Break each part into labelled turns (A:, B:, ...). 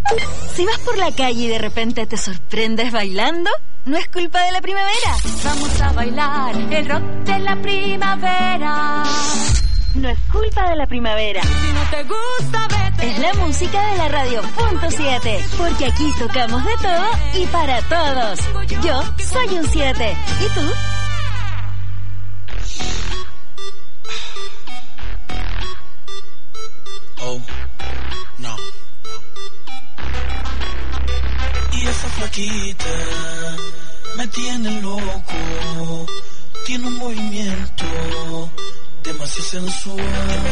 A: Si vas por la calle y de repente te sorprendes bailando, no es culpa de la primavera.
B: Vamos a bailar el rock de la primavera.
A: No es culpa de la primavera.
B: Si no te gusta, vete.
A: Es la música de la radio .7, porque aquí tocamos de todo y para todos. Yo soy un 7. ¿Y tú?
C: Oh, no. Y esa flaquita me tiene loco. Tiene un movimiento demasiado sensual,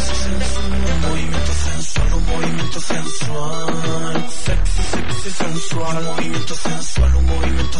C: un movimiento sensual, un movimiento sensual, sexy, sexy, sensual, un movimiento sensual, un movimiento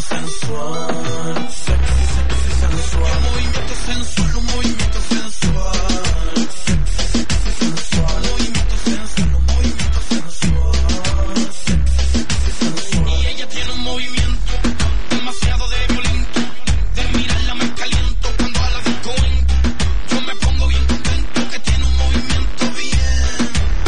C: sensual, sexy, sexy, sensual, un movimiento sensual, un movimiento sensual, sexy, sexy, sensual, un movimiento sensual, un movimiento sensual, sexy, sexy, sensual. Y ella tiene un movimiento demasiado de violento, de mirarla me caliento cuando a la disco entro. Yo me pongo bien contento que tiene un movimiento bien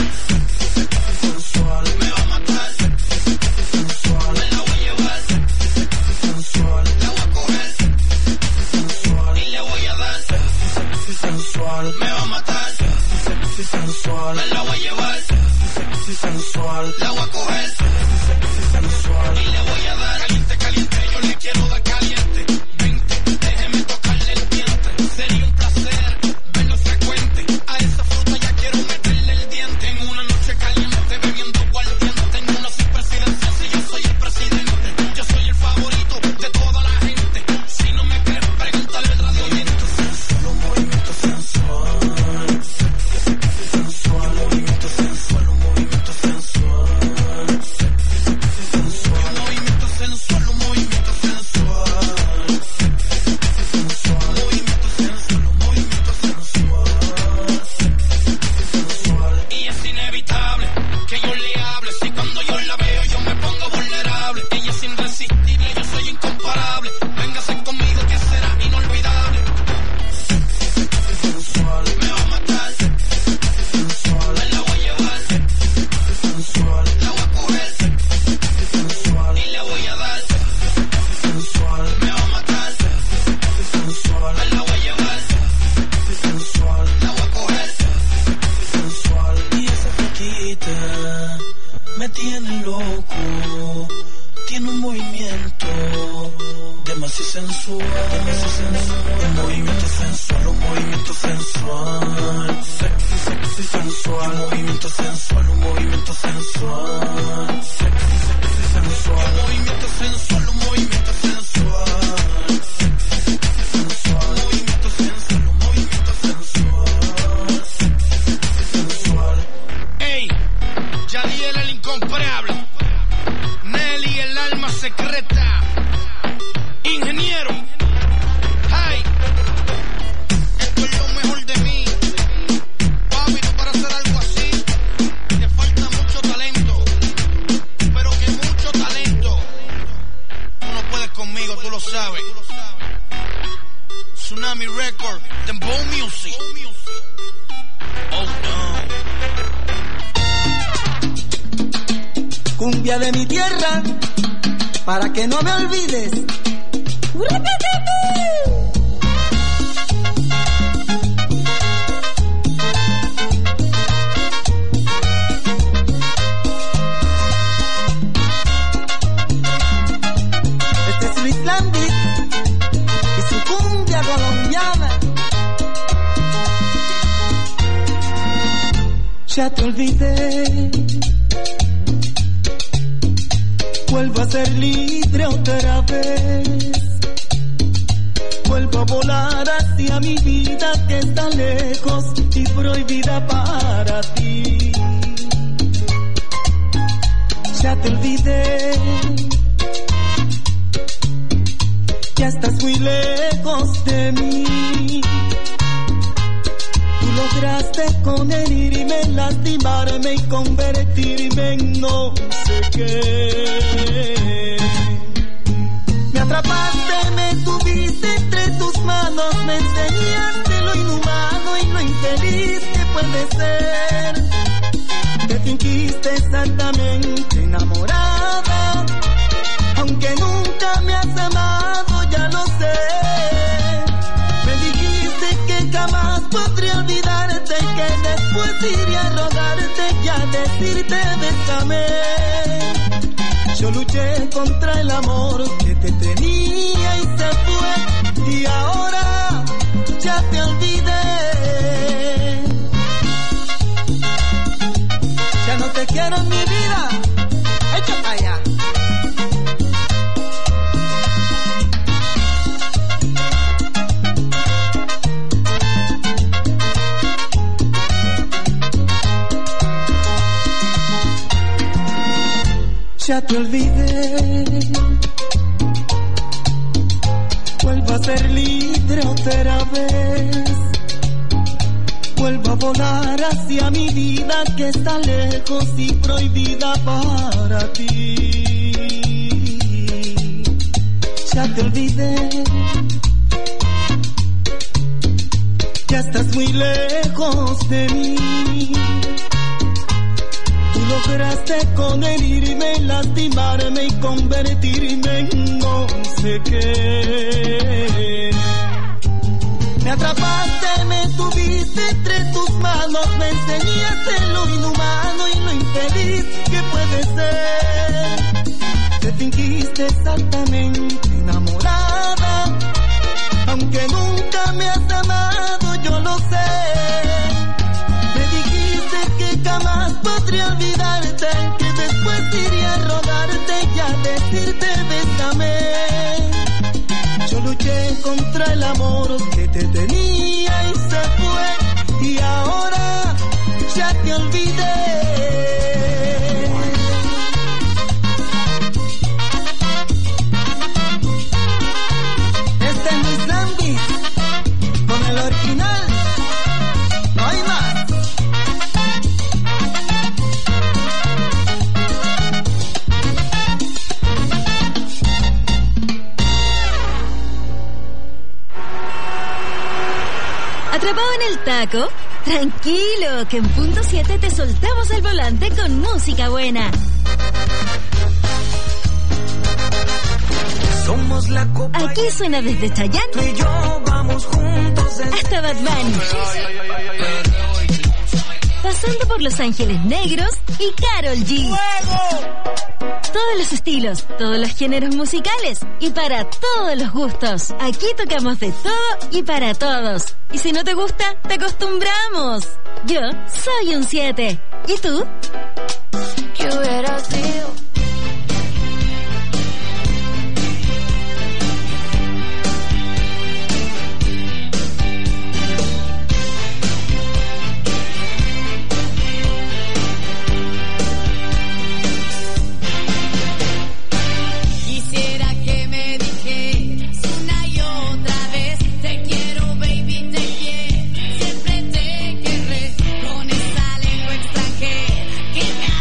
C: sexy, sexy, sensual. Me va a matar sexy, sexy, sensual. Me la voy a llevar sexy, sexy, sensual. La voy a coger sexy, sexy, sensual. Y le voy a dar sexy, sexy, sensual. Me va a matar sexy, sexy, sensual. Me la voy a llevar sexy, sexy, sensual. La voy a coger sexy, sexy, sensual. Y le voy a dar caliente, caliente. Yo le quiero dar caliente. Vente, déjeme tocarle el diente. Sería un placer verlo frecuente. A esa fruta ya quiero meterle el diente. En una noche caliente, bebiendo aguardiente. Tengo una sin presidencia, si yo soy el presidente. Yo soy el favorito de toda la gente. Si no me crees, pregúntale al radioyente. Un movimiento sensual, sexy, sexy, sensual. Un movimiento sensual, un movimiento sensual, sexy, sexy, sensual. Un movimiento sensual, un movimiento sensual, sexy, sexy, sensual. Un movimiento sensual, un movimiento sensual, sexy, sexy, sensual. Y es inevitable que yo le hable. Si cuando yo la veo yo me pongo vulnerable. Ella es irresistible, yo soy incomparable. Véngase conmigo que será inolvidable. Sexy, sexy, sensual. Me va a matar sexy, sexy, sensual. Me la voy a llevar sexy, sexy, sensual. La voy a coger sexy, sexy, sensual. Y le voy a dar sexy, sexy, sensual. Me va a matar sexy, sexy, sensual. Me la voy a llevar sexy, sexy, sensual. La voy a coger sexy, sexy, sensual. Y esa flaquita me tiene loco. Tiene un movimiento demasiado sensual, un movimiento sensual, un movimiento sensual, sexy, sexy, sensual, un movimiento sensual, un movimiento sensual, sexy, sexy, sensual, un movimiento sensual, un movimiento sensual, sexy, sexy, sensual, un movimiento sensual, un movimiento sensual, sexy, sexy, sensual. Ey, Yadiel el incomparable, Nelly el alma secreta, ingeniero, hey, esto es lo mejor de mí, papi, no para hacer algo así, te falta mucho talento, pero que mucho talento, tú no puedes conmigo, tú lo sabes, Tsunami Record, Dembow Music, oh no.
D: Cumbia de mi tierra, para que no me olvides. Este es Luis Lambit y su cumbia colombiana. Ya te olvidé. Vuelvo a ser libre otra vez. Vuelvo a volar hacia mi vida que está lejos y prohibida para ti. Ya te olvidé. Ya estás muy lejos de mí. Tú lograste con herirme, lastimarme y convertirme en no sé qué. Me atrapaste, me tuviste entre tus manos, me enseñaste lo inhumano y lo infeliz que puede ser. Te fingiste exactamente enamorada, aunque nunca me has amado, ya lo sé. Me dijiste que jamás podría olvidarte, que después iría a rogarte y a decirte bésame. Yo luché contra el amor que te tenía y se fue, y ahora ya te olvidé. Ya no te quiero en mi vida, echa para allá. Ya te olvidé, vuelvo a ser libre otra vez, vuelvo a volar hacia mi vida que está lejos y prohibida para ti. Ya te olvidé, ya estás muy lejos de mí. Lograste con herirme, lastimarme y convertirme en no sé qué. Me atrapaste, me tuviste entre tus manos, me enseñaste lo inhumano y lo infeliz que puede ser. Te fingiste exactamente enamorada, aunque nunca me has amado, yo lo sé. Jamás podría olvidarte, que después iría a rogarte y a decirte bésame. Yo luché contra el amor que te tenía y se fue, y ahora ya te olvidé. Este es mi Zambi, con el original, no hay más.
A: ¿Atrapado en el taco? Tranquilo, que en punto 7 te soltamos el volante con música buena.
C: Somos la copa.
A: Aquí suena desde Chayanne
C: Tú y yo vamos juntos
A: hasta Bad Bunny, pasando por Los Ángeles Negros y Karol G. Todos los estilos, todos los géneros musicales y para todos los gustos. Aquí tocamos de todo y para todos. Y si no te gusta, te acostumbramos. Yo soy un 7. ¿Y tú?
B: ¿Qué hubiera sido?
E: Que me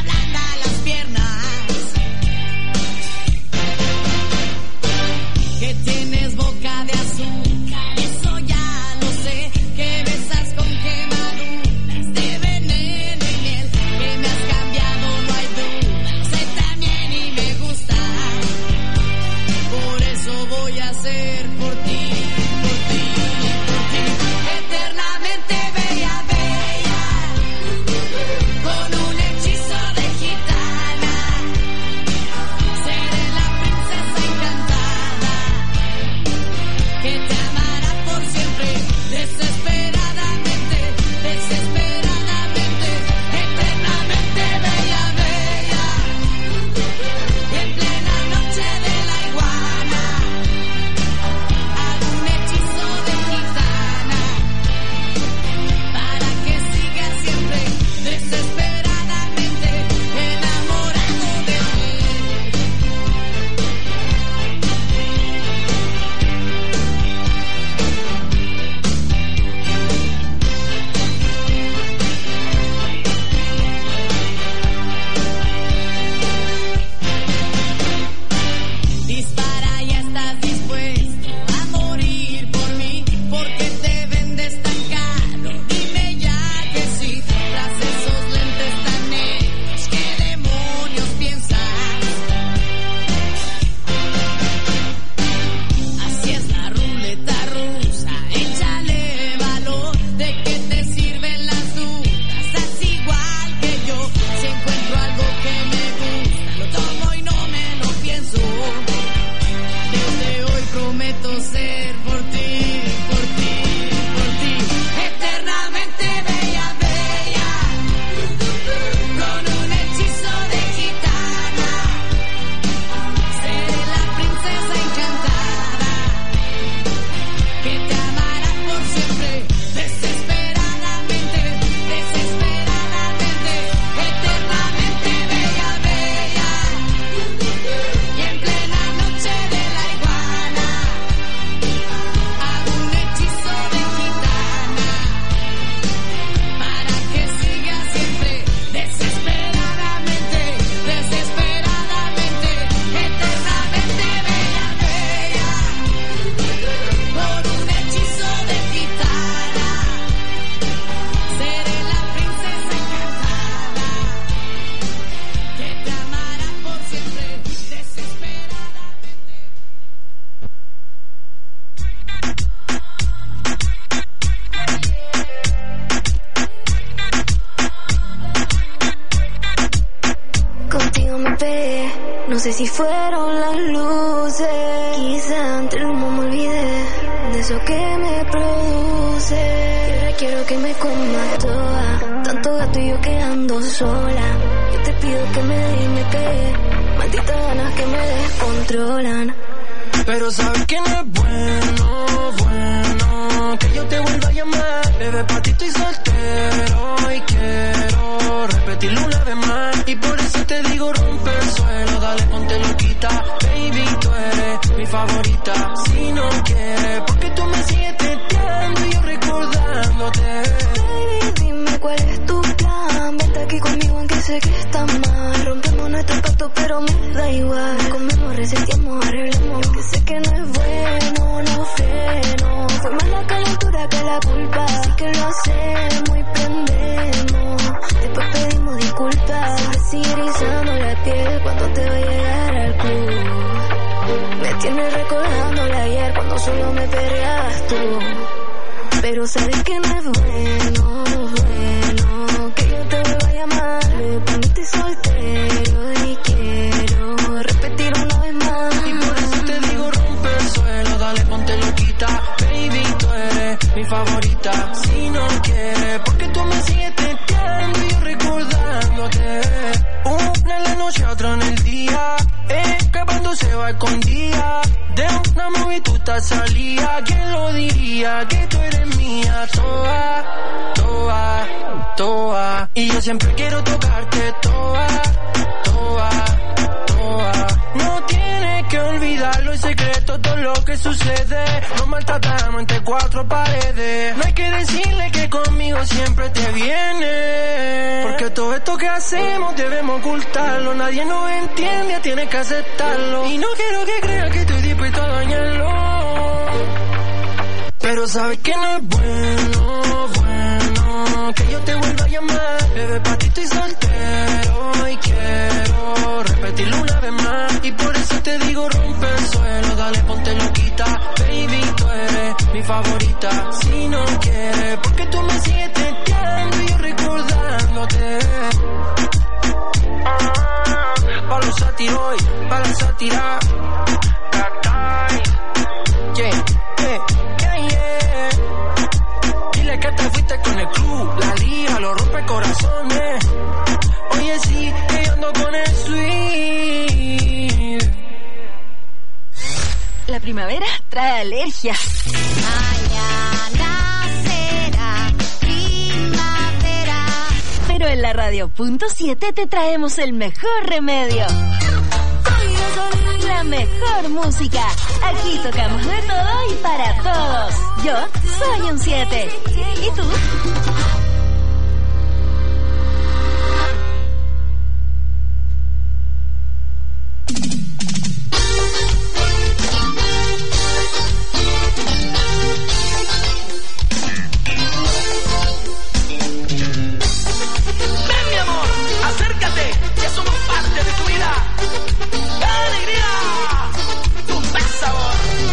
E: No sé si fueron las luces, quizá entre el humo me olvidé de eso que me produce. Y ahora quiero que me comas toda, tanto gato y yo quedando sola. Yo te pido que me des y me pegue, malditas ganas que me descontrolan.
C: Pero sabes que no es bueno que yo te vuelva a llamar. Bebé, pa' ti estoy soltero y quiero repetirlo una vez más. Y por eso te digo rompe el suelo, dale ponte loquita. Baby, tú eres mi favorita. Si no quieres, porque tú me sigues testeando y yo recordándote.
E: Baby, dime cuál es tu plan. Vente aquí conmigo aunque sé que está mal. Rompemos nuestro pacto pero me da igual. Comemos, reseteamos, arreglamos. Que sé que no es bueno, no freno. Fue más la calentura que la culpa. Así que lo hacemos y prendemos. Después pedimos disculpas. Me sigue erizando la piel cuando te va a llegar al club. Me tienes recordándola ayer cuando solo me peleabas tú. Pero sabes que no es bueno que yo te vuelva a llamar. Me poniste soltero y quiero repetir una vez más.
C: Y por eso te digo rompe el suelo, dale ponte loquita. Baby, tú eres mi favorita. Si no quieres, porque tú me sigues testeando y yo recordándote. Una en la noche, otra en el día, escapándose va escondida. De una movie tú te salía. ¿Quién lo diría? Que tú eres mía. Toda, toda, toda. Y yo siempre quiero tocarte toda, toda, toda. No tienes que olvidarlo en secreto todo lo que sucede. Nos maltratamos entre cuatro paredes. No hay que decirle que conmigo siempre te viene. Porque todo esto que hacemos debemos ocultarlo. Nadie nos entiende, tienes que aceptarlo. Y no quiero que creas que estoy dispuesto a dañarlo. Pero sabes que no es bueno que yo te vuelva a llamar. Bebé, pa' ti estoy soltero y quiero repetirlo una vez más. Y por eso te digo rompe el suelo, dale ponte loquita. Baby, tú eres mi favorita. Si no quieres, porque tú me sigues testeando y yo recordándote. Pa' los satiroy, pa' la sátira. Dile que te fuiste con el club, la liga lo rompe corazones. Oye sí, que yo ando con el sweet.
A: La primavera trae alergia.
B: Mañana será primavera.
A: Pero en la radio.7 te traemos el mejor remedio. La mejor música. Aquí tocamos de todo y para todos. Yo soy un 7. ¿Y tú?
C: Ven mi amor, acércate, ya somos parte de tu vida. ¡Alegría! ¡Tu sabor!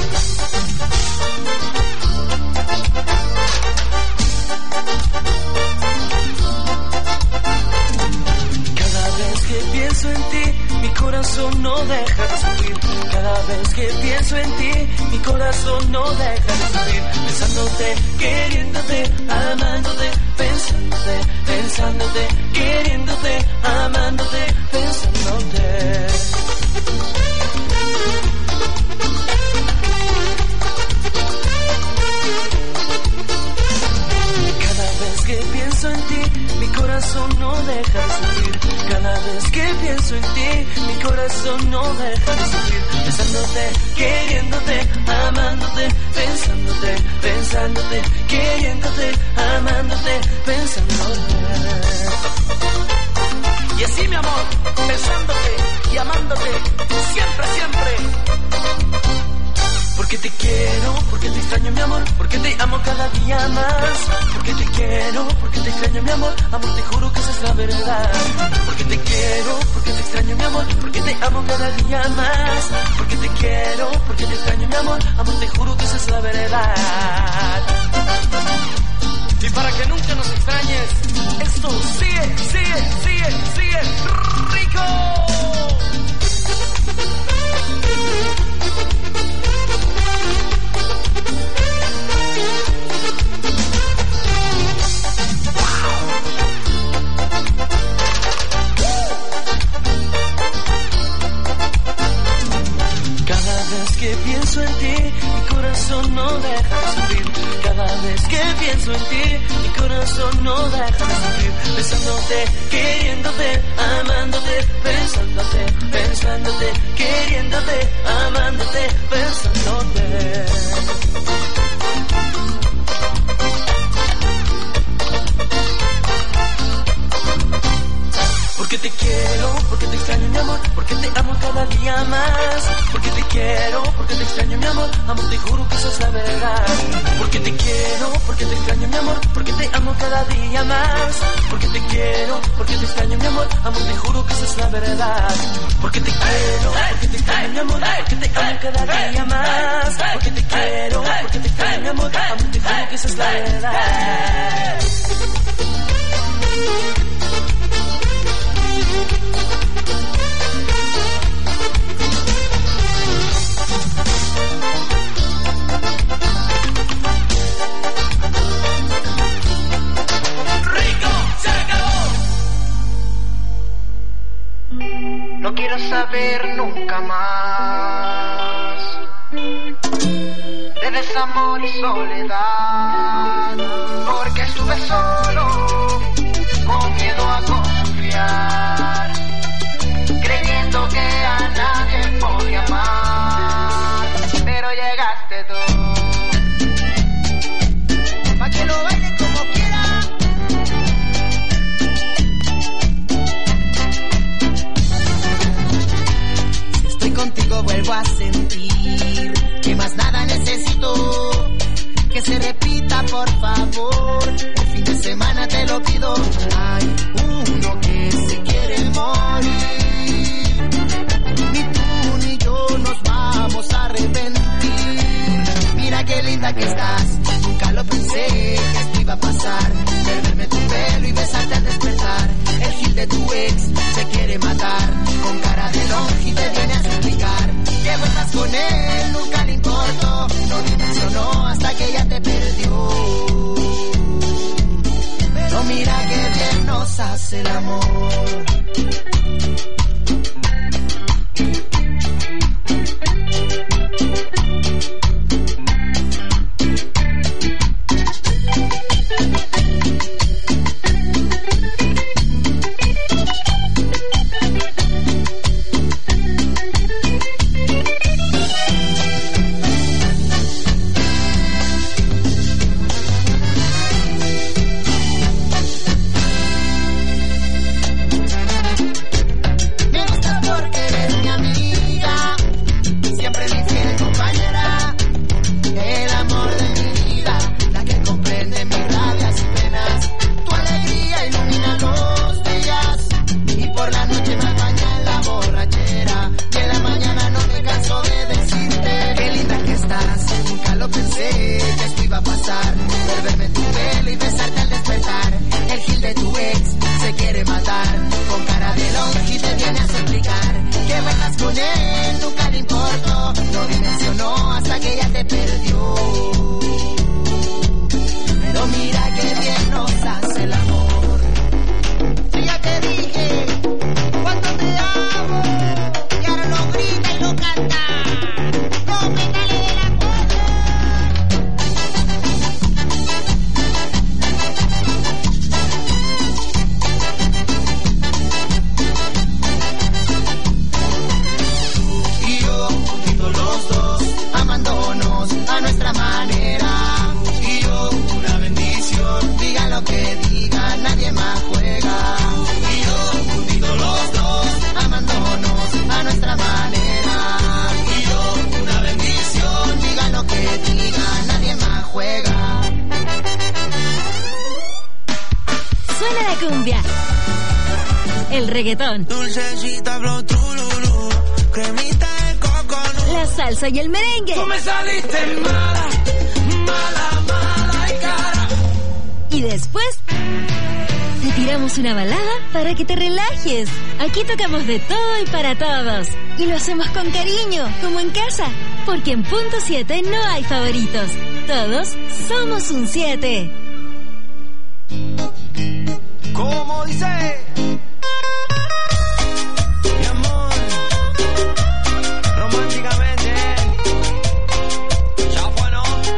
C: Cada vez que pienso en ti, mi corazón no deja de sufrir. Cada vez que pienso en ti, mi corazón no deja de sufrir. Pensándote, queriéndote, amándote, pensándote, pensándote, queriéndote, amándote, pensándote. Cada vez que pienso en ti, mi corazón no deja de sufrir. Cada vez que pienso en ti, mi corazón no deja de sufrir. Pensándote, queriéndote, amándote, pensándote, pensándote, queriéndote, amándote, pensándote. Y así, mi amor, pensándote y amándote, siempre, siempre. Porque te quiero, porque te extraño mi amor, porque te amo cada día más. Porque te quiero, porque te extraño mi amor, amor te juro que esa es la verdad. Porque te quiero, porque te extraño mi amor, porque te amo cada día más. Porque te quiero, porque te extraño mi amor, amor te juro que esa es la verdad. Y para que nunca nos extrañes, esto sigue, sigue, sigue, sigue rico. no deja de sufrir. Cada vez que pienso en ti, mi corazón no deja de sufrir. Besándote, queriéndote, amándote, pensándote, pensándote, queriéndote, amándote, pensándote. Porque te quiero, porque te extraño mi amor, porque te amo cada día más. Porque te quiero, porque te extraño mi amor, amor te juro que esa es la verdad. Porque te quiero, porque te extraño mi amor, porque te amo cada día más. Porque te quiero, porque te extraño mi amor, amor te juro que esa es la verdad. Porque te quiero, porque te extraño mi amor, porque te amo cada día más. Porque te quiero, porque te extraño mi amor, amor te juro que esa es la verdad.
F: No quiero saber nunca más de desamor y soledad, porque estuve solo, con miedo a confiar, creyendo que a nadie podía amar, pero llegaste tú, pa' que lo bailes como quiera. Contigo vuelvo a sentir que más nada necesito, que se repita por favor, el fin de semana te lo pido. Hay uno que se quiere morir, ni tú ni yo nos vamos a arrepentir. Mira qué linda que estás, nunca lo pensé que esto iba a pasar, perderme tu pelo y besarte al despertar. El gil de tu ex se quiere matar, con cara de longe te viene a suplicar que vuelvas con él, nunca le importó, no dimensionó hasta que ella te perdió. Pero mira que bien nos hace el amor.
A: El reggaetón,
C: dulcecita, flow, trululú, cremita de coco,
A: la salsa y el merengue.
C: Tú me saliste mala, mala, mala y cara.
A: Y después te tiramos una balada para que te relajes. Aquí tocamos de todo y para todos. Y lo hacemos con cariño, como en casa. Porque en Punto 7 no hay favoritos. Todos somos un 7.
C: ¿Cómo dice? Mi amor, románticamente. Ya bueno.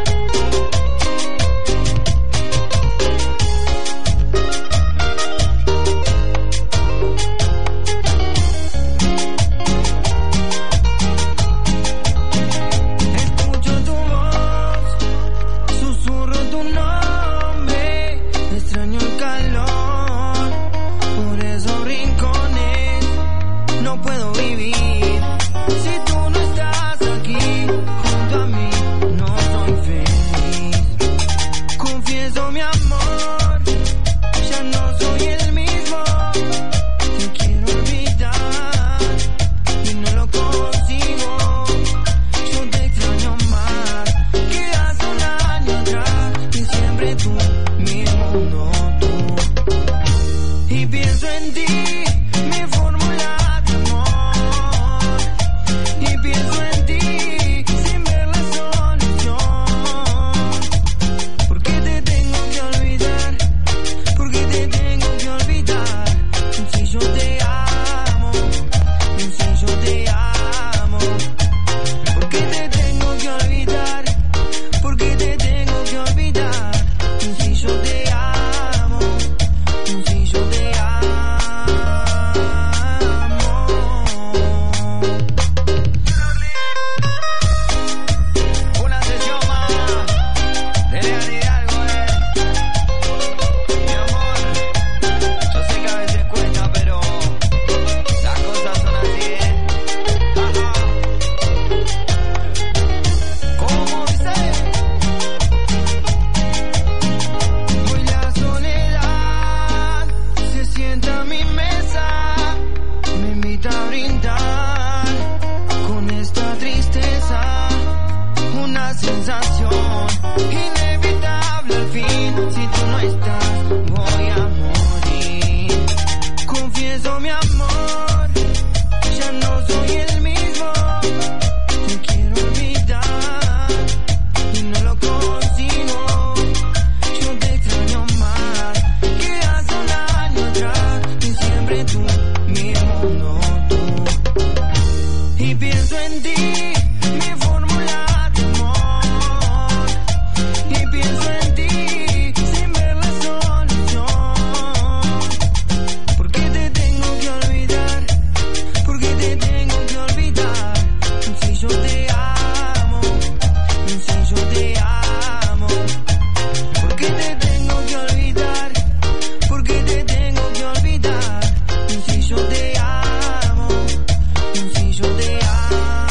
G: sensación inevitable al fin. Si tú no estás, voy a morir. Confieso mi amor, ya no soy el mismo. Te quiero olvidar y no lo consigo. Yo te extraño más que hace un año atrás. Y siempre tú, mi mundo, tú. Y pienso en ti, mi fórmula de amor. Y pienso en ti sin ver la solución. ¿Por qué te tengo que olvidar? ¿Por qué te tengo que olvidar? Si yo te amo, si yo te amo. ¿Por qué te tengo que olvidar? ¿Por qué te tengo que olvidar? Si yo te amo, si yo te amo.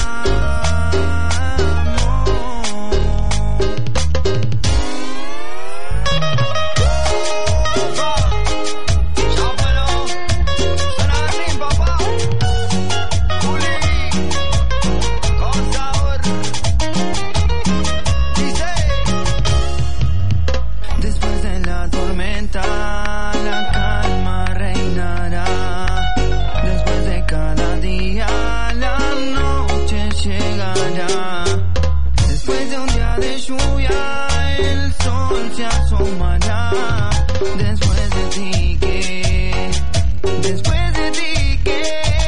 G: Después de la tormenta, la calma reinará. Después de cada día, la noche llegará. Después de un día de lluvia, el sol se asomará. Después de ti, ¿qué? Después de ti, ¿qué?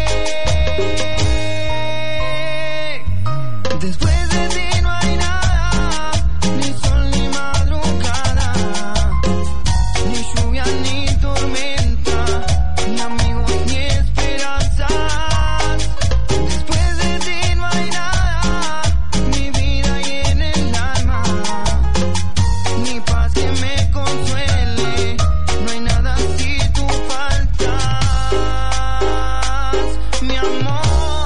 G: Después de ti no hay nada, ni sol ni madrugada, ni lluvia ni tormenta, ni amigos ni esperanzas. Después de ti no hay nada, mi vida y en el alma, ni paz que me consuele, no hay nada si tú faltas, mi amor.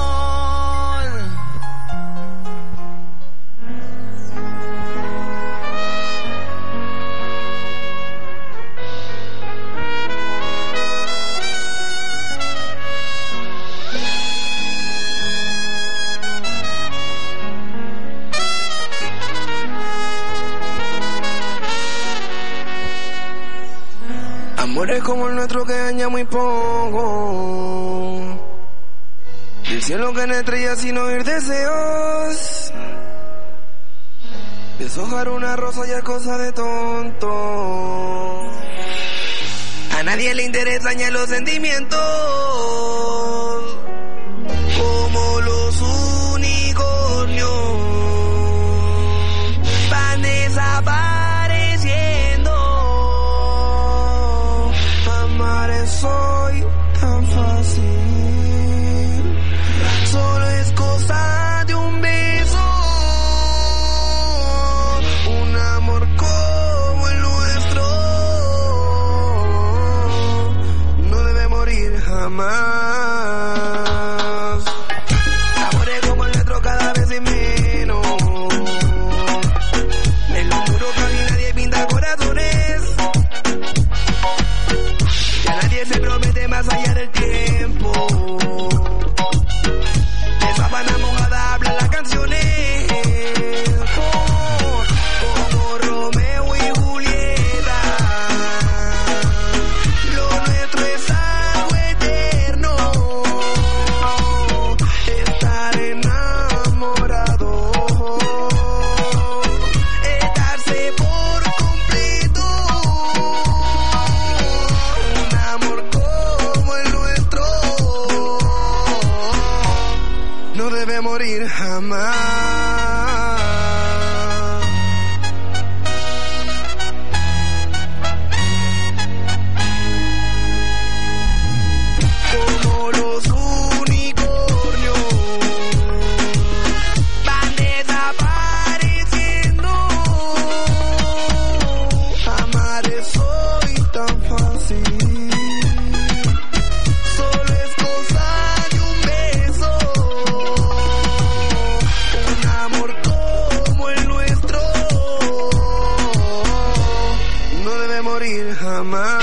H: Amores como el nuestro que daña muy poco. Del cielo caen estrellas sin oír deseos. Deshojar una rosa ya es cosa de tonto. A nadie le interesan ya los sentimientos. Como los unicornios van desapareciendo. Amar es hoy tan fácil. Solo es cosa de un beso. Un amor como el nuestro no debe morir jamás. Amores como el nuestro cada vez es menos. En lo oscuro casi nadie pinta corazones. Ya nadie se promete más allá del tiempo. De sábana mojada hablan las canciones. Como Romeo y Julieta. Lo nuestro es algo eterno. Estar enamorado. Estarse por completo. Un amor como el nuestro no debe morir jamás. Como los unicornios van desapareciendo. Amar es hoy tan fácil. Solo es cosa de un beso. Un amor como el nuestro no debe morir jamás.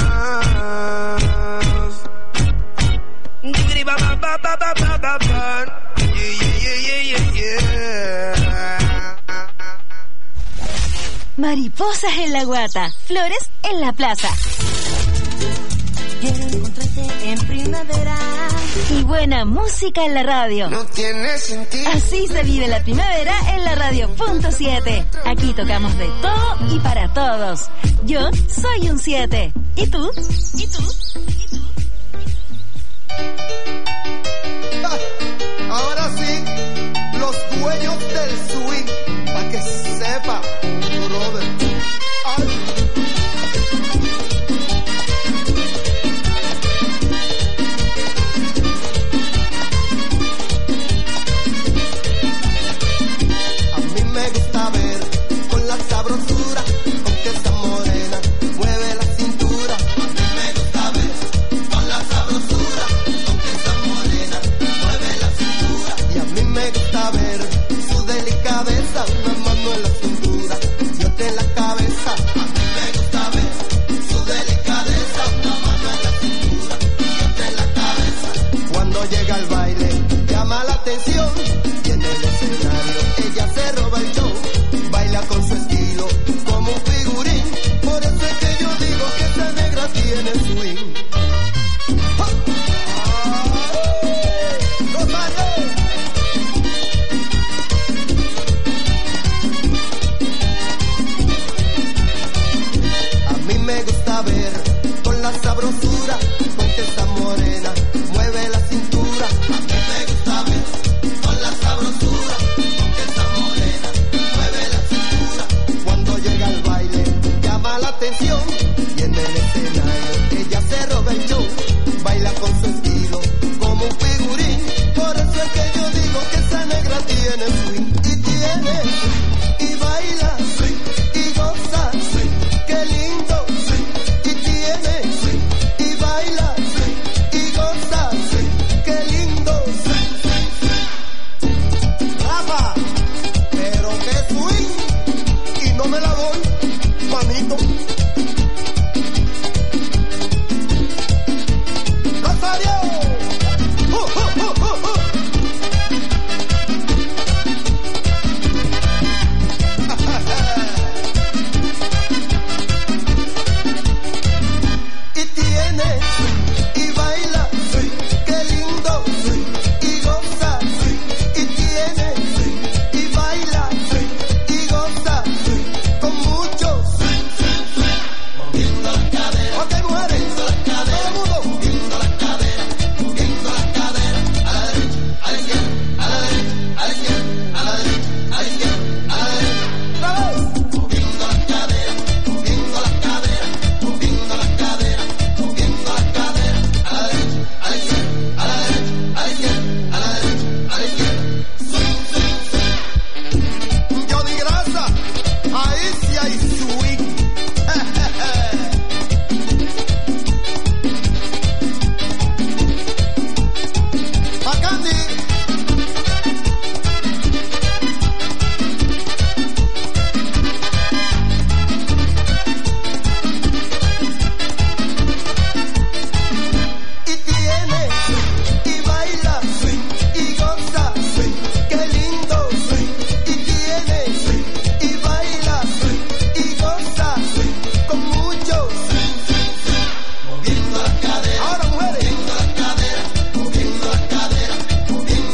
A: mariposas en la guata, flores en la plaza.
F: Quiero encontrarte en primavera.
A: Y buena música en la radio.
H: No tiene sentido.
A: Así se vive la primavera en la radio.7. Aquí tocamos de todo y para todos. Yo soy un 7. ¿Y tú? ¿Y tú? ¿Y tú?
I: Ahora sí, los dueños del swing, para que sepa, brother. A mí me gusta ver con la sabrosura, con que esa morena mueve la cintura. A mí me gusta ver con la sabrosura, con que esa morena mueve la cintura. Y a mí me gusta ver su delicadeza, una mano en la cintura y otra en la cabeza. A mí me gusta ver su delicadeza, una mano en la cintura y otra en la cabeza. Cuando llega al baile llama la atención y en el escenario ella se roba el show. Baila con su estilo como un figurín, por eso es que yo digo que esa negra tiene swing. ¡Ja! A mí me gusta ver con la sabrosura, con que esta morena mueve la cintura. A mí me gusta ver con la sabrosura, con que esta morena mueve la cintura. Cuando llega al baile llama la atención y en el escenario ella se roba el show. Baila con su estilo como un figurín, por eso es que yo digo que esa negra tiene swing. Y tiene y baila y goza, qué lindo. Y tiene y baila y goza, qué lindo. Rafa, pero qué swing, y no me la doy, manito. Rosario. Y tiene y baila, qué lindo, y goza, y tiene y baila y goza con muchos. Moviendo las caderas. Ok, mujeres. Moviendo las caderas. Todo el mundo. Moviendo las caderas. Moviendo las caderas. A la derecha, a la izquierda, a la derecha, a la izquierda, a la derecha, a la izquierda, a la derecha. ¡Otra vez! Moviendo las caderas. Moviendo las caderas. Moviendo las caderas. Moviendo las caderas. A la derecha, a la izquierda, a la derecha, a la izquierda, a la derecha, a la izquierda. Swing, swing, swing. Yo di grasa. Ahí sí hay swing. Bacandi. Y tiene y baila y goza, qué lindo. Y tiene y baila y goza con mucho. Moviendo las caderas. Ahora mujeres. Moviendo las caderas. Moviendo las caderas. Moviendo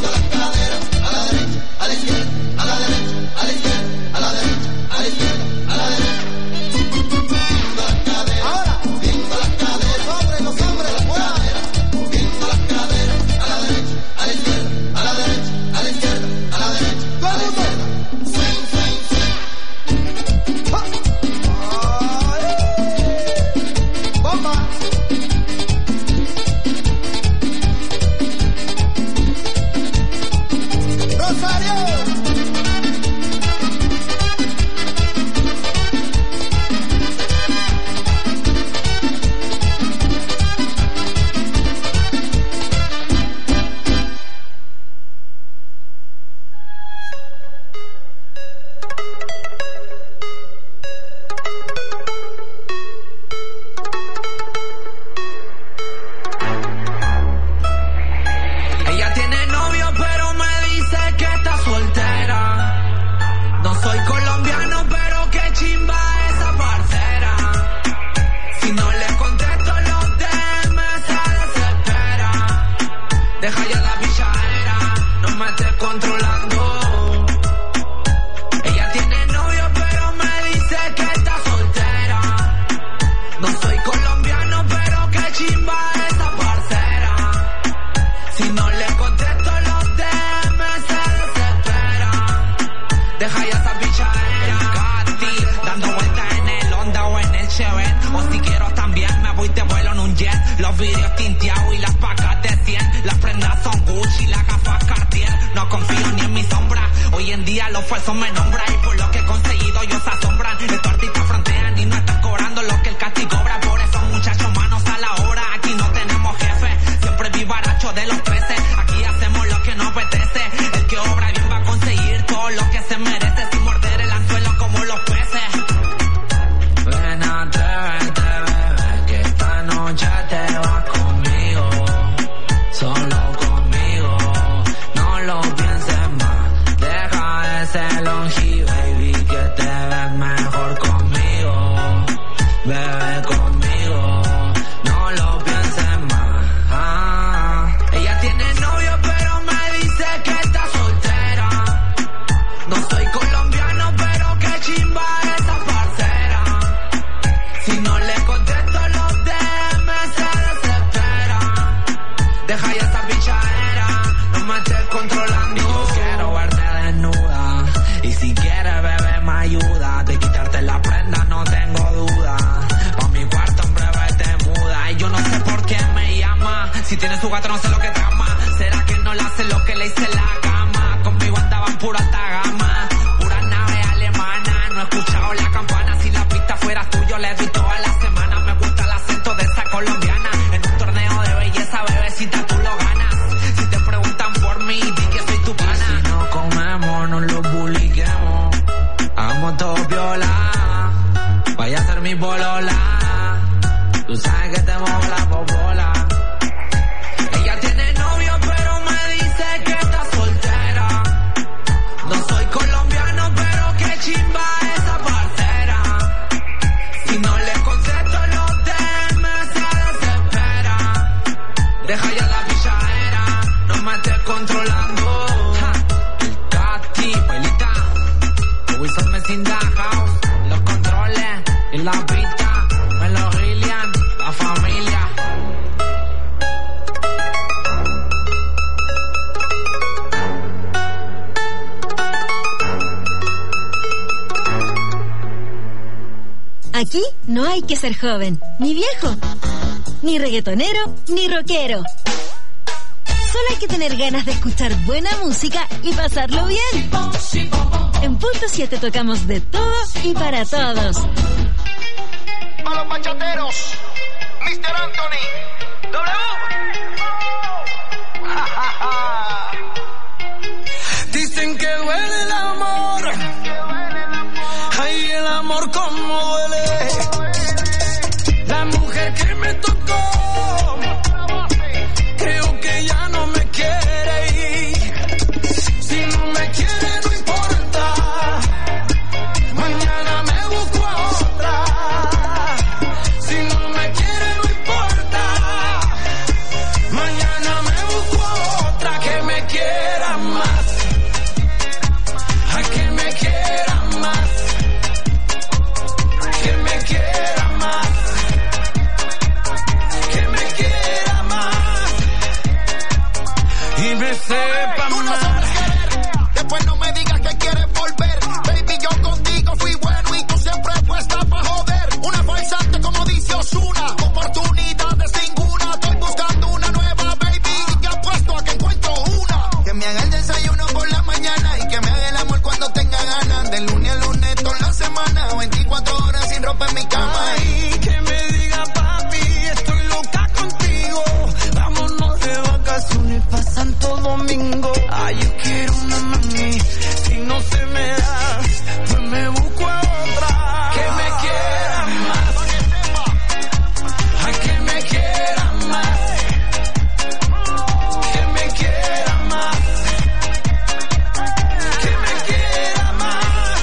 H: controlando. Ella tiene novio pero me dice que está soltera. No soy colombiano pero qué chimba esa parcera. Si no le contesto los DM se desespera. Deja ya esa pichadera. Gatti, dando vueltas en el Honda o en el Chevette. O si quiero también me voy y te vuelo en un jet. Los vidrios tinteados y las pacas de 100. Las prendas son Gucci, las gafas Cartier. No confío ni en mi sombra. Hoy en día los falsos me nombran. Y por lo que he conseguido ellos se asombran. Estos artistas frontean y no están cobrando lo que el casting cobra. Por eso muchachos manos a la obra. Aquí no tenemos jefe. Siempre vivaracho de los 13. Aquí hacemos lo que nos apetece. El que obra bien va a conseguir todo lo que se merece. Sin morder el anzuelo como los peces. Ven, atrévete, bebé, que esta noche te vas conmigo. Solo conmigo. No lo pienses más. Deja ese longi, baby, que te ves mejor conmigo. Bebe conmigo. No lo pienses más. Ella tiene novio pero me dice que está soltera. No soy colombiano pero qué chimba esa parcera. Si no le contesto los DM se desespera. Deja ya esa pichadera, no me estés controlando. Yo quiero verte desnuda. Y si quieres bebé me ayuda. De quitarte la prenda no tengo duda. Pa' mi cuarto en breve te muda. Y yo no sé por qué me llama. Si tiene su gato no sé lo que trama. ¿Será que no le hace lo que le hice en la cama? Conmigo andaban pura alta gama. Pura nave alemana. No he escuchado la campana. Si la pista fuera tuyo le doy toda la semana. Me gusta el acento de esa colombiana. En un torneo de belleza, bebecita, tú lo ganas. Si te preguntan por mí, di que soy tu pana. Y si no comemos, no lo publiquemos. Hagamos todo viola. Vaya a ser mi polola. Tú sabes que te muevo la popola. Ella tiene novio pero me dice que está soltera. No soy colombiano pero qué chimba esa parcera. Si no le contesto los DM se desespera. Deja ya la pichadera, no me estés controlando. El Cati, bailita, Wilson Mesinda House, los controles y la pista, Melo Gillian, la familia.
A: Aquí no hay que ser joven, ni viejo, ni reggaetonero, ni rockero. Solo hay que tener ganas de escuchar buena música y pasarlo bien. En Punto 7 tocamos de todo y para todos.
J: A los bachateros, Mr. Anthony, W.
I: Dicen que duele el amor. Ay, el amor como duele. La mujer que me tocó, creo que ya no me quiere ir. Si no me quiere no importa. Mañana me busco a otra. Si no me quiere no importa. Mañana me busco a otra que me quiera más. A que me quiera más. Que me quiera más. Que me quiera más. Y me sepa
J: Tú no
I: más.
J: sabes querer, después no me digas que quieres volver. Baby, yo contigo fui bueno y tú siempre puesta pa' joder. Una falsante como dice Ozuna, oportunidades ninguna. Estoy buscando una nueva baby y te apuesto a que encuentro una. Que me haga el desayuno por la mañana y que me haga el amor cuando tenga ganas. De lunes a lunes toda la semana, 24 horas sin ropa en mi cama.
I: Ay, que me diga papi, estoy loca contigo. Vámonos de vacaciones pa' Santo Domingo. Ay, yo quiero una mami, si no se me da, pues me busco a otra. Que me quiera más. Ay, que me quiera más. Que me quiera más. Que me quiera más.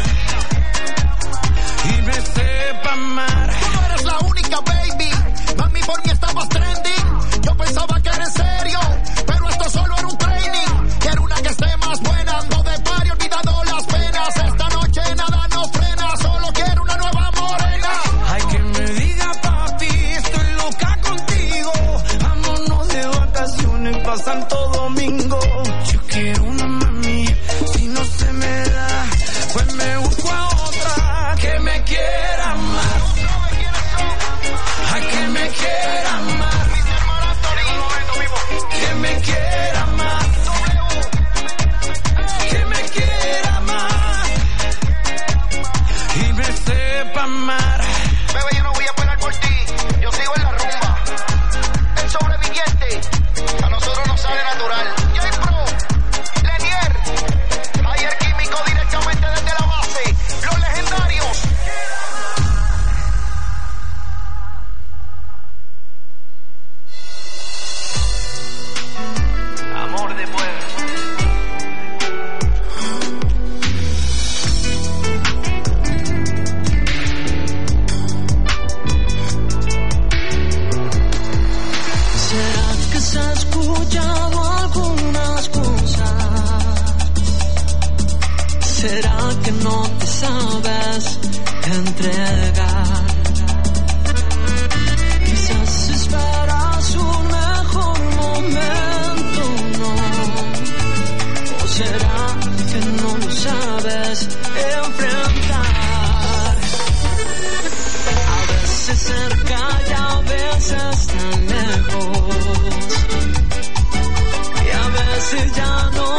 I: Y me sepa amar.
J: Tú no eres la única baby, mami, por mí estabas trending. Yo pensaba que era en serio, pero esto solo era un training. Quiero una que esté más buena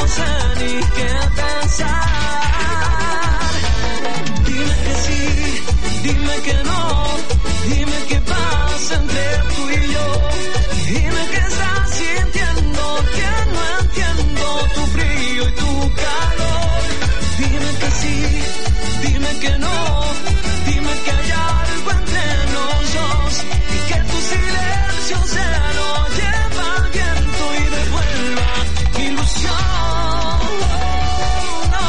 K: sé ni qué pensar. Dime que sí, dime que no, dime qué pasa entre tú y yo. Dime que estás sintiendo, que no entiendo tu frío y tu calor. Dime que sí, dime que no, dime que hay algo entre los dos y que tu silencio se lo lleva al viento y devuelva ilusión. No.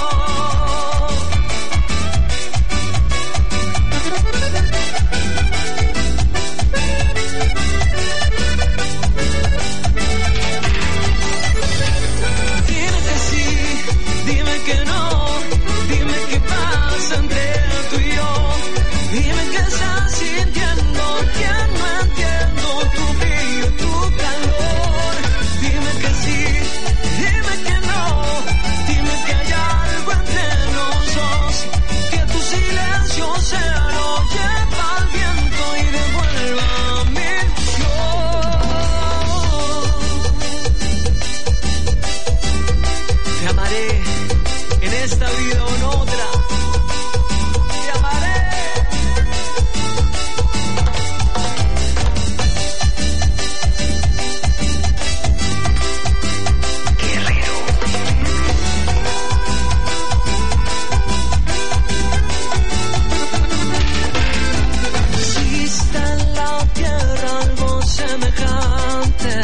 K: Dime que sí, dime que no, dime qué pasa entre tú y yo. Dime que estás sintiendo, que no entiendo tu frío y tu calor. Dime que sí, dime que no, dime que hay algo entre los dos, que tu silencio se lo lleva al viento y devuelva mi ilusión. Te amaré en esta vida o en otra. Te amaré. Existe en la tierra algo semejante.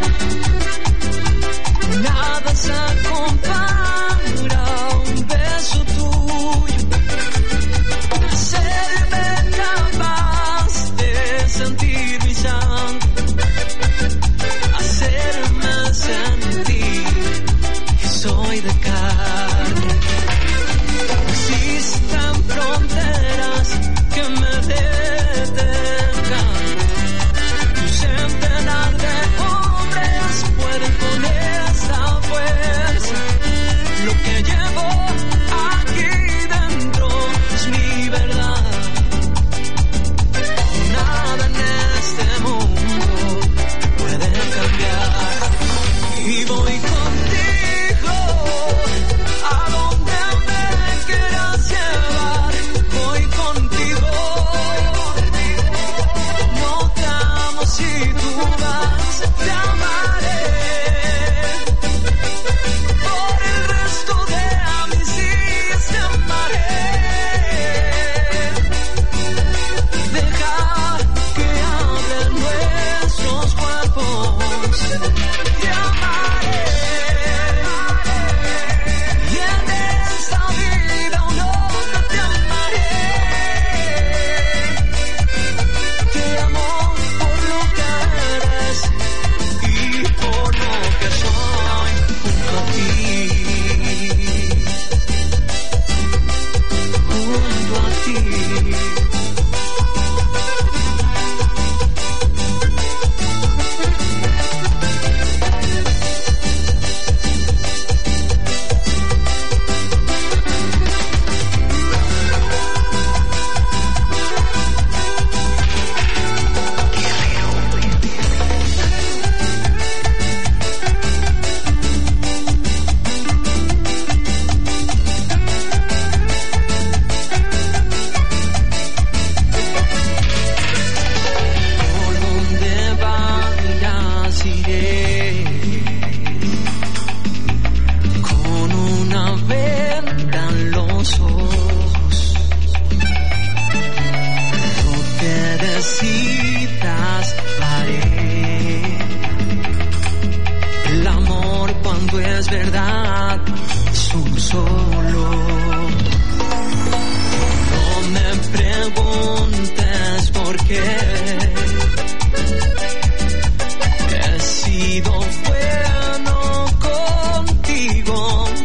K: Nada se compara a un beso tuyo. Hacerme capaz de sentir mi sangre. Hacerme sentir que soy de carne. No existen fronteras que me detengan. Un centenar de hombres pueden con esta fuerza. Lo que llevo aquí dentro es mi verdad. Nada en este mundo puede cambiar. Y voy contigo a donde me quieras llevar. Voy contigo. No te amo si tú vas, te amaré. Por el resto de mis días te amaré. Deja que hablen nuestros cuerpos. Te amaré. Y en esta vida o en otra te amaré. Te amo por lo que eres y por lo que soy junto a ti. Junto a ti. Por donde vayas iré, con una venda en los ojos. Lo que decidas haré. El amor cuando es verdad es uno solo. No me preguntes por qué. He sido bueno contigo.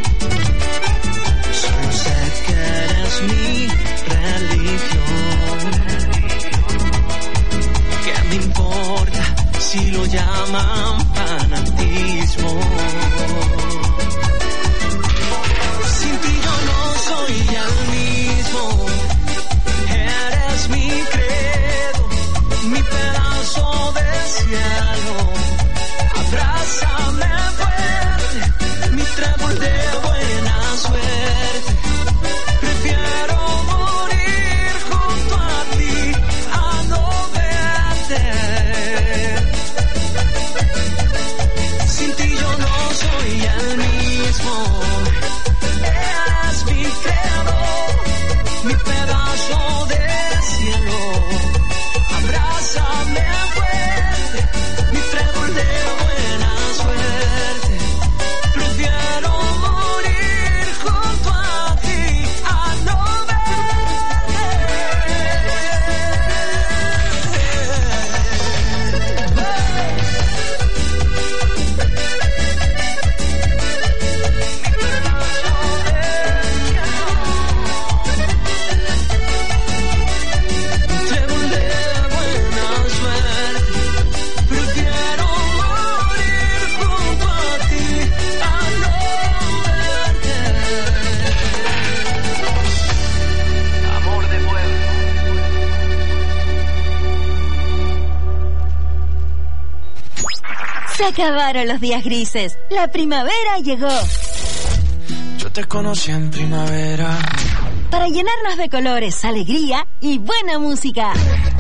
K: Solo sé que eres mi religión. ¿Qué me importa si lo llaman fanatismo? Sin ti yo no soy el mismo. Eres mi credo, mi pedazo de cielo. Habrá
A: Se acabaron los días grises. La primavera llegó.
C: Yo te conocí en primavera.
A: Para llenarnos de colores, alegría y buena música.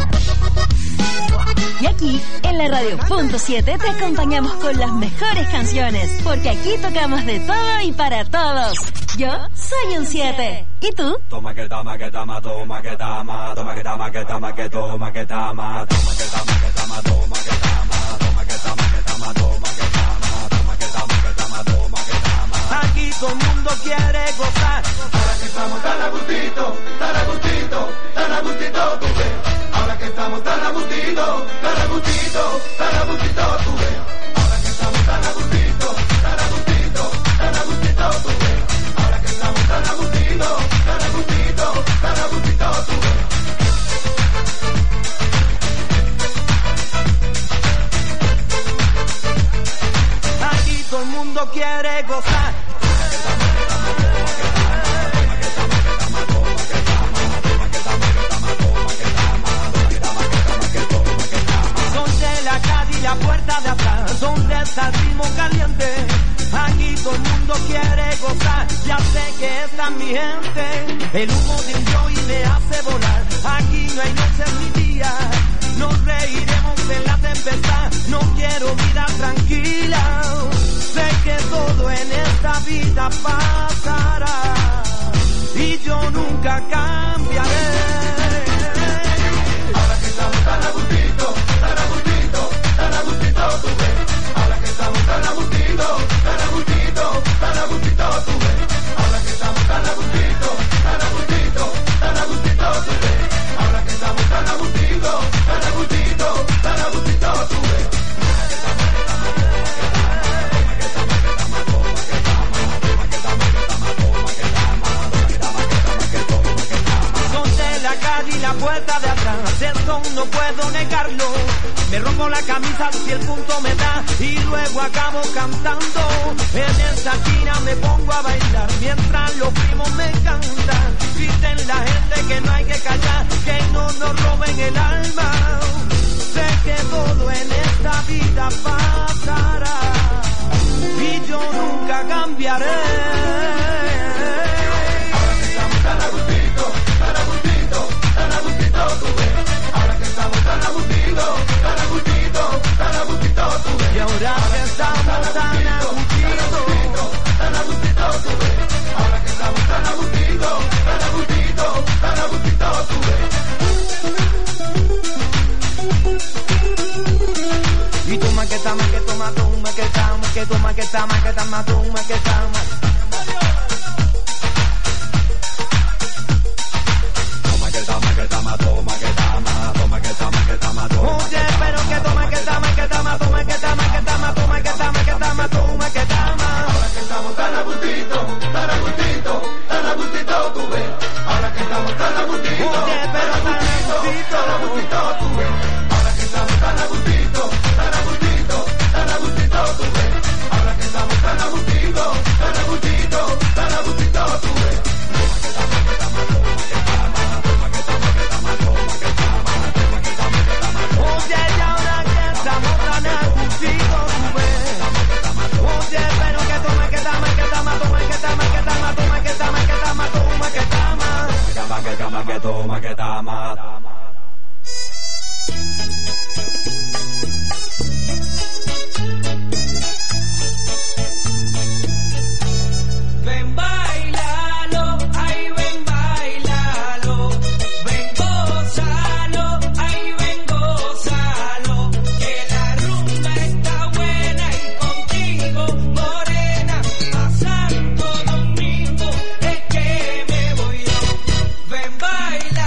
A: Y aquí, en la Radio Punto 7, te acompañamos con las mejores canciones. Porque aquí tocamos de todo y para todos. Yo soy un 7. ¿Y tú?
L: Toma que tama, que tama, toma que tama, toma que tama, que tama, que toma que tama, toma que tama, que tama, toma que tama, toma que tama, que tama, toma que tama, toma que tama, que tama, toma que tama.
K: Aquí todo el mundo quiere gozar.
I: Ahora que estamos tan a gustito, tan a gustito, tan a gustito, tú ves. Ahora que estamos tan a gustito, tan a gustito, tan a gustito, tú ves. Ahora que estamos tan a gustito, tan a gustito, tan a gustito, tú ves. Ahora que estamos tan a gustito, tan a gustito, tan a gustito, tú ves.
K: Aquí todo el mundo quiere gozar. Son de la calle y la puerta de atrás, donde está el ritmo caliente. Aquí todo el mundo quiere gozar, ya sé que esta es mi gente. El humo de un joy me hace volar. Aquí no hay noches ni días, nos reiremos en la tempestad. No quiero vida tranquila, sé que todo en esta vida pasará y yo nunca cambiaré.
I: Ahora que estamos tan a gustito, tan a gustito, tan a gustito, tú ves. Ahora que estamos tan a gustito, tan a gustito, tan a gustito, tú ves. Ahora que estamos tan a gustito, tan a gustito, tan a gustito, tú ves. Ahora que estamos tan a gustito, tan a gustito, tan a gustito, tú ves.
K: Son de la calle y la puerta de atrás, eso no puedo negarlo. Me rompo la camisa si el punto me da y luego acabo cantando. En esa esquina me pongo a bailar mientras los primos me cantan. Dicen la gente que no hay que callar, que no nos roben el alma. Sé que todo en esta vida pasará y yo nunca cambiaré.
I: Ahora que estamos tan a gustito, tan a gustito, tan a gustito, tú ves. Ahora que estamos tan a gustito, tan a gustito, tan a gustito, tú ves.
K: Y ahora que estamos tan a gustito,
I: tan a gustito, tú ves. Ahora que estamos tan a gustito, tan a gustito, tan a gustito, tú ves.
K: y toma que tama, que toma, toma que tama, que toma que tama, que tama, toma que tama.
L: Toma que tama, que tama, toma que tama, toma que tama, que tama, toma.
K: Oye, pero que toma, que tama, que tama, toma que tama, que tama, toma que tama, que tama, toma que tama.
I: Ahora que estamos tan a gustito, tan a gustito, tan a gustito, tú ves. Ahora que estamos tan a gustito,
K: oye, pero tan a
I: gustito, tú ves. Ahora que estamos tan a gustito, tan a gustito, tan a gustito, tú ves. Ahora que estamos tan a gustito, tan a gustito, tan a gustito, tú ves.
K: Oye, y ahora que estamos tan a gustito, tú ves. Oye, pero que toma, que tama, que tama, toma, que tama, que tama, toma, que tama, que tama, toma, que tama.
L: Que tama, que toma, que tama.
H: Ven, bailalo, ay, ven, bailalo. Ven, gózalo, ay, ven, gózalo. Que la rumba está buena y contigo, morena. A Santo Domingo es que me voy yo. Ven, bailalo.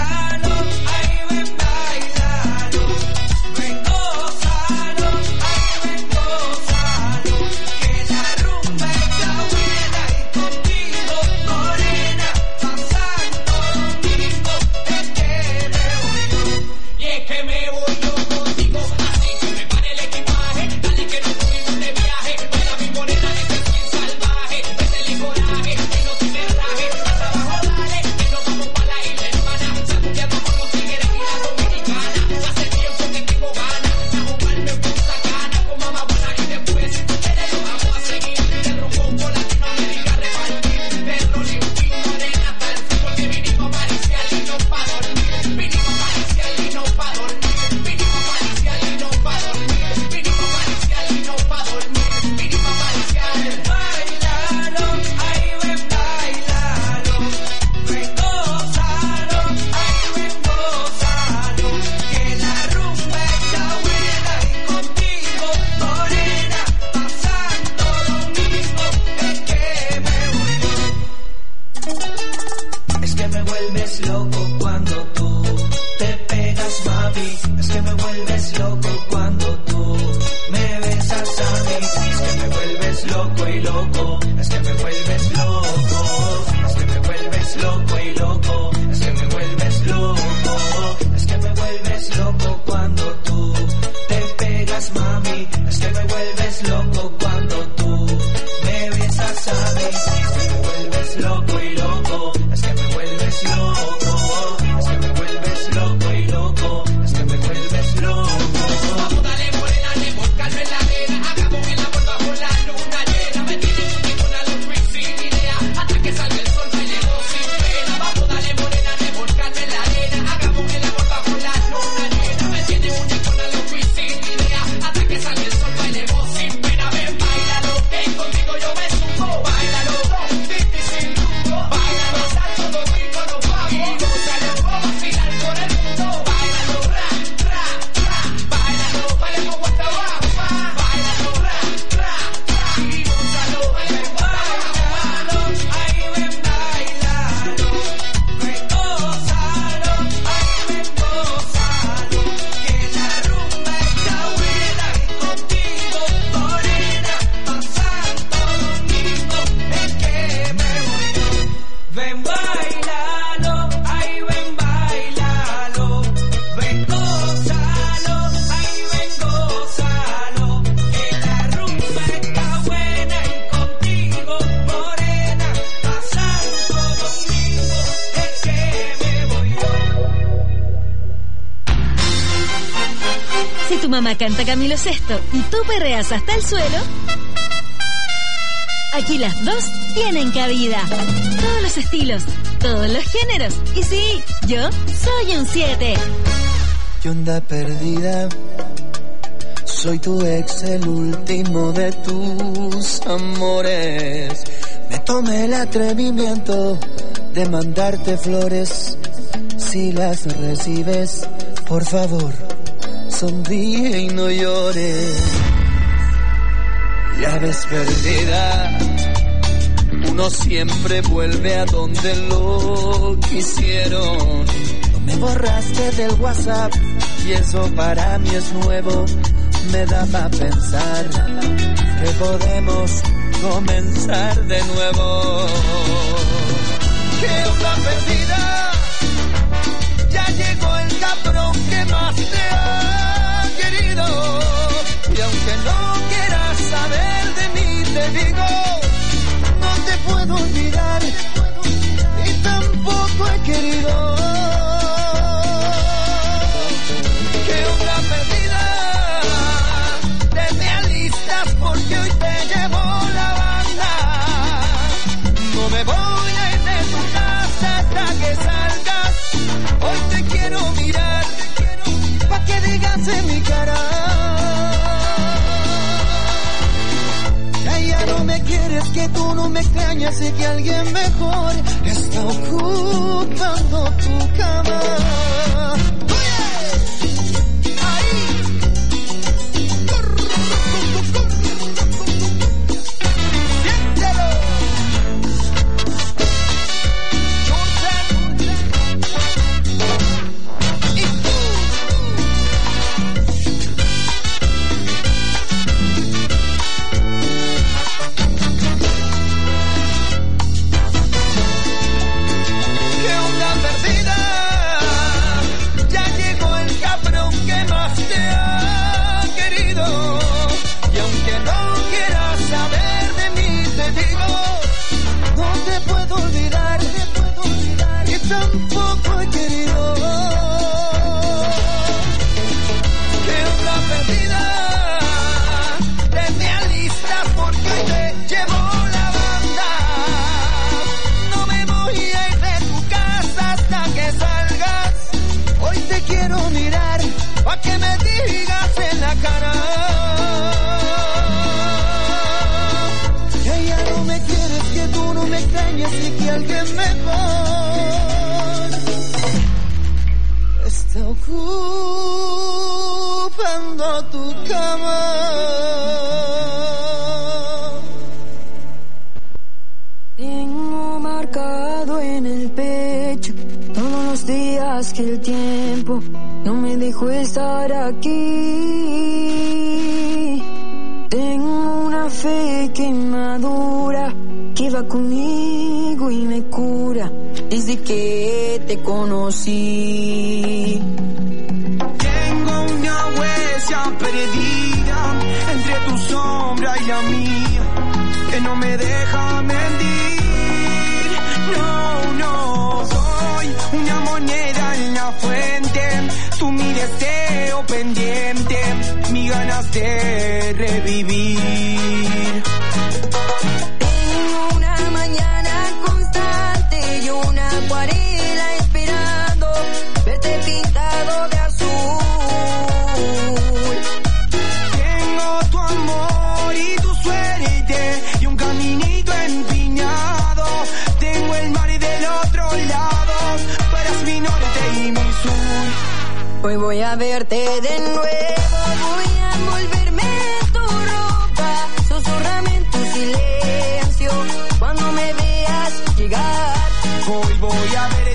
K: vuelves loco y loco, es que me vuelves loco, es que me vuelves loco y loco, es que me vuelves loco.
H: Vamos, dale morena, revolcarme en la arena, hagamos el amor bajo la luna llena, me tiene un ticón a los Luis sin idea, hasta que salga el sol bailemos sin pena. Vamos, dale morena, revolcarme en la arena, hagamos el amor bajo la luna llena, me tiene un ticón a los Luis sin idea, hasta que salga el sol bailemos sin pena. Ven, bailalo, que contigo yo me subo, bailalo, titi sin rumbo, bailalo, salto domingo nos vamos, y gózalo, vamos a vacilar por el mundo, bailalo, ra, ra, ra, bailalo, bailemos hasta abajo, bailalo, ra, ra, ra, y gózalo, ven, bailalo, ay, ven, bailalo, ven, gózalo, ay, ven, gózalo, que la rumba está buena y contigo, morena, pasando domingo, es que me voy yo. Ven, bailalo, ay, ven, bailalo, ven, gózalo, ay, ven, gózalo, que la rumba está buena y contigo, morena, pasando domingo, es que me voy yo.
A: Si tu mamá canta Camilo Sesto y tú perreas hasta el suelo, aquí las dos tienen cabida. Todos los estilos, todos los géneros. Y sí, yo soy un 7.
I: ¿Qué onda perdida? Soy tu ex, el último de tus amores. Me tomé el atrevimiento de mandarte flores. Si las recibes, por favor, sonríe y no llores. Ya ves perdida, uno siempre vuelve a donde lo quisieron. No me borraste del WhatsApp y eso para mí es nuevo. Me da para pensar que podemos comenzar de nuevo. ¿Qué onda perdida? Ya llegó el cabrón que más te ha querido. Y aunque no quieras saber de mí, te digo, no te puedo olvidar y tampoco he querido. ¿Qué onda perdida? Te me alistas porque hoy te llevo la banda. No me voy a ir de tu casa hasta que salgas. Hoy te quiero mirar pa' que digas en mi cara. Ya no me quieres, que tú no me extrañas y que alguien mejor está ocupando tu cama. Tampoco he querido. ¿Qué onda perdida? Te me alistas porque hoy te llevo la banda. No me voy a ir de tu casa hasta que salgas. Hoy te quiero mirar pa' que me digas en la cara. Que ya no me quieres, que tú no me extrañas y que alguien mejor está ocupando tu cama.
E: Tengo marcado en el pecho todos los días que el tiempo no me dejó estar aquí. Tengo una fe que madura, que va conmigo y me cura desde que te conocí.
G: Tengo una huella perdida entre tu sombra y la mía, que no me deja mentir. fuente, tú mi deseo pendiente, mi ganas de revivir.
M: Tengo una mañana constante y una acuarela esperando verte pintado de azul.
G: Tengo tu amor y tu suerte y un caminito empinado. Tengo el mar y del otro lado, tú eres mi norte y mi sur.
M: Hoy voy a verte de nuevo, voy a envolverme en tu ropa, susurrame en tu silencio cuando me veas llegar.
G: Hoy voy a ver